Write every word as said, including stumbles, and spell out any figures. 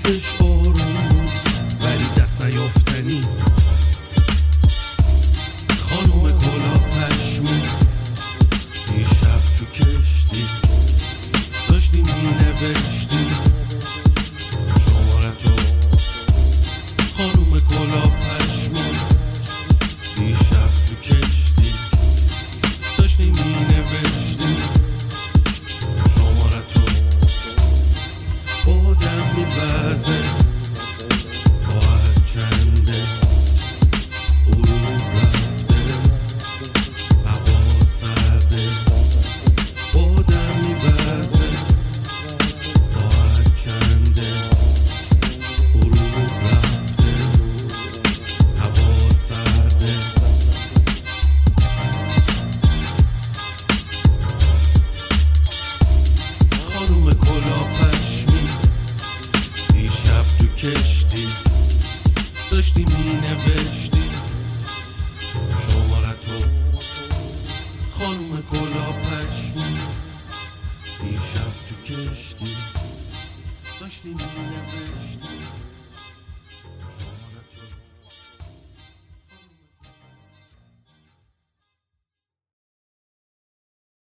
دستش آروم ولی دست نیافتنی. خانوم کلا پشمون دیشب تو کشتی داشتی می نوشتی شمارتو. خانوم کلا پشمون دیشب تو کشتی داشتی می نوشتی شمارتو. بادم می وزه ساعت چنده غروب رفته هوا سرده. بادم می وزه ساعت چنده غروب رفته هوا سرده. خانوم کلا پشمی دیشب تو کشتی داشتی می نوشتی شمارتو. خانوم کلا پشمی دیشب تو کشتی داشتی می نوشتی